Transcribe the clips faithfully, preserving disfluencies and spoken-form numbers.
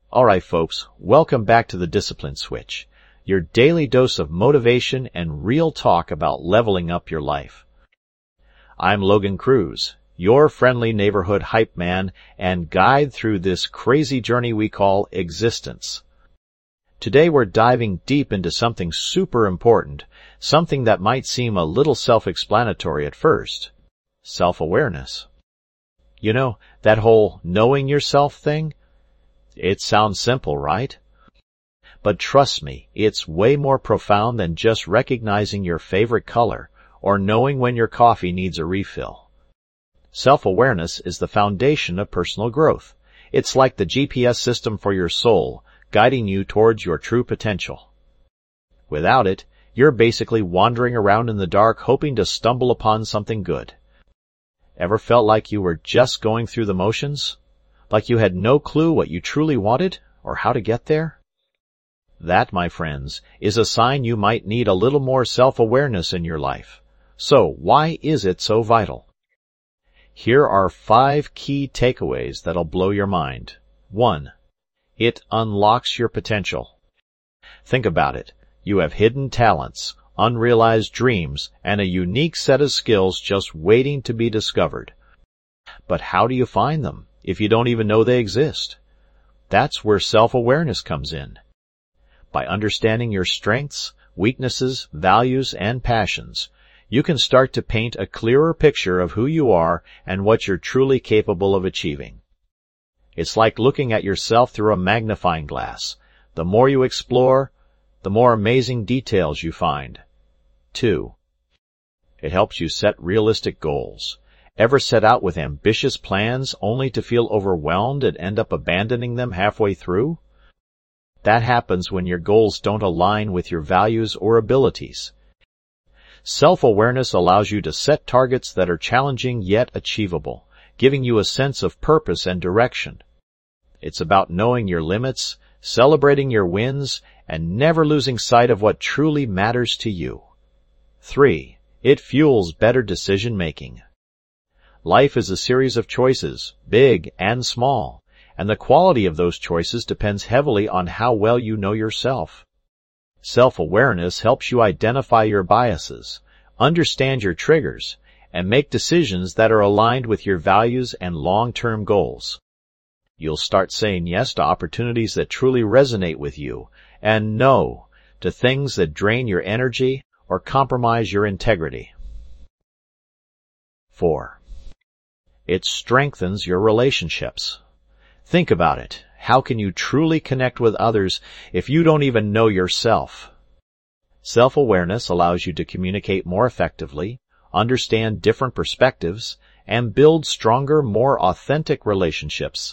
Alright folks, welcome back to the Discipline Switch, your daily dose of motivation and real talk about leveling up your life. I'm Logan Cruz, your friendly neighborhood hype man and guide through this crazy journey we call existence. Today we're diving deep into something super important, something that might seem a little self-explanatory at first. Self-awareness. You know, that whole knowing yourself thing? It sounds simple, right? But trust me, it's way more profound than just recognizing your favorite color or knowing when your coffee needs a refill. Self-awareness is the foundation of personal growth. It's like the G P S system for your soul, guiding you towards your true potential. Without it, you're basically wandering around in the dark hoping to stumble upon something good. Ever felt like you were just going through the motions? Like you had no clue what you truly wanted or how to get there? That, my friends, is a sign you might need a little more self-awareness in your life. So, why is it so vital? Here are five key takeaways that'll blow your mind. One, it unlocks your potential. Think about it. You have hidden talents, unrealized dreams, and a unique set of skills just waiting to be discovered. But how do you find them if you don't even know they exist? That's where self-awareness comes in. By understanding your strengths, weaknesses, values, and passions, you can start to paint a clearer picture of who you are and what you're truly capable of achieving. It's like looking at yourself through a magnifying glass. The more you explore, the more amazing details you find. Two, it helps you set realistic goals. Ever set out with ambitious plans only to feel overwhelmed and end up abandoning them halfway through? That happens when your goals don't align with your values or abilities. Self-awareness allows you to set targets that are challenging yet achievable, giving you a sense of purpose and direction. It's about knowing your limits, celebrating your wins, and never losing sight of what truly matters to you. Three, it fuels better decision-making. Life is a series of choices, big and small, and the quality of those choices depends heavily on how well you know yourself. Self-awareness helps you identify your biases, understand your triggers, and make decisions that are aligned with your values and long-term goals. You'll start saying yes to opportunities that truly resonate with you, and no to things that drain your energy or compromise your integrity. Four, it strengthens your relationships. Think about it. How can you truly connect with others if you don't even know yourself? Self-awareness allows you to communicate more effectively, understand different perspectives, and build stronger, more authentic relationships.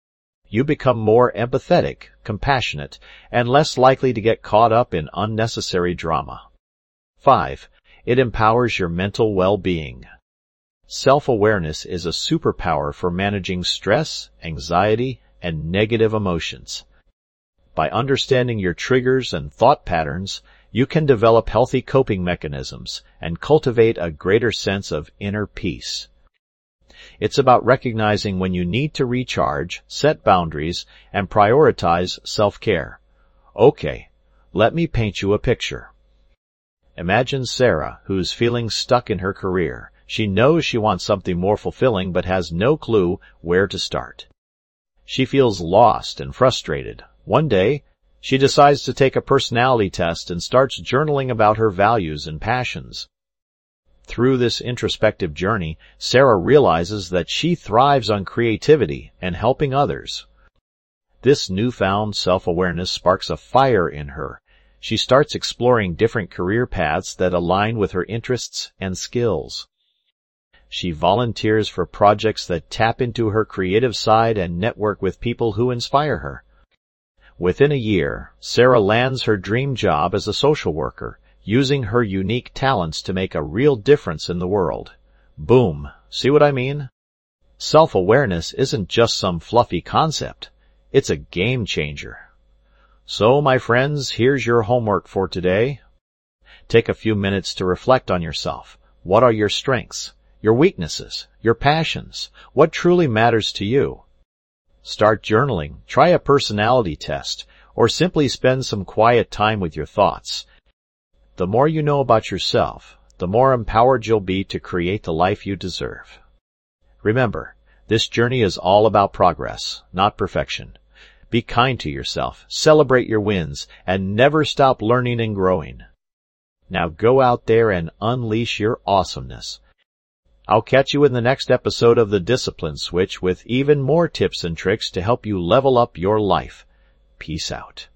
You become more empathetic, compassionate, and less likely to get caught up in unnecessary drama. Five, it empowers your mental well-being. Self-awareness is a superpower for managing stress, anxiety, and negative emotions. By understanding your triggers and thought patterns, you can develop healthy coping mechanisms and cultivate a greater sense of inner peace. It's about recognizing when you need to recharge, set boundaries, and prioritize self-care. Okay, let me paint you a picture. Imagine Sarah, who's feeling stuck in her career. She knows she wants something more fulfilling but has no clue where to start. She feels lost and frustrated. One day, she decides to take a personality test and starts journaling about her values and passions. Through this introspective journey, Sarah realizes that she thrives on creativity and helping others. This newfound self-awareness sparks a fire in her. She starts exploring different career paths that align with her interests and skills. She volunteers for projects that tap into her creative side and network with people who inspire her. Within a year, Sarah lands her dream job as a social worker, using her unique talents to make a real difference in the world. Boom. See what I mean? Self-awareness isn't just some fluffy concept. It's a game changer. So, my friends, here's your homework for today. Take a few minutes to reflect on yourself. What are your strengths? Your weaknesses, your passions, what truly matters to you? Start journaling, try a personality test, or simply spend some quiet time with your thoughts. The more you know about yourself, the more empowered you'll be to create the life you deserve. Remember, this journey is all about progress, not perfection. Be kind to yourself, celebrate your wins, and never stop learning and growing. Now go out there and unleash your awesomeness. I'll catch you in the next episode of The Discipline Switch with even more tips and tricks to help you level up your life. Peace out.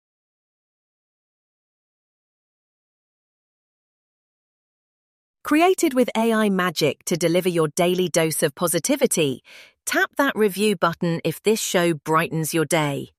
Created with A I magic to deliver your daily dose of positivity, tap that review button if this show brightens your day.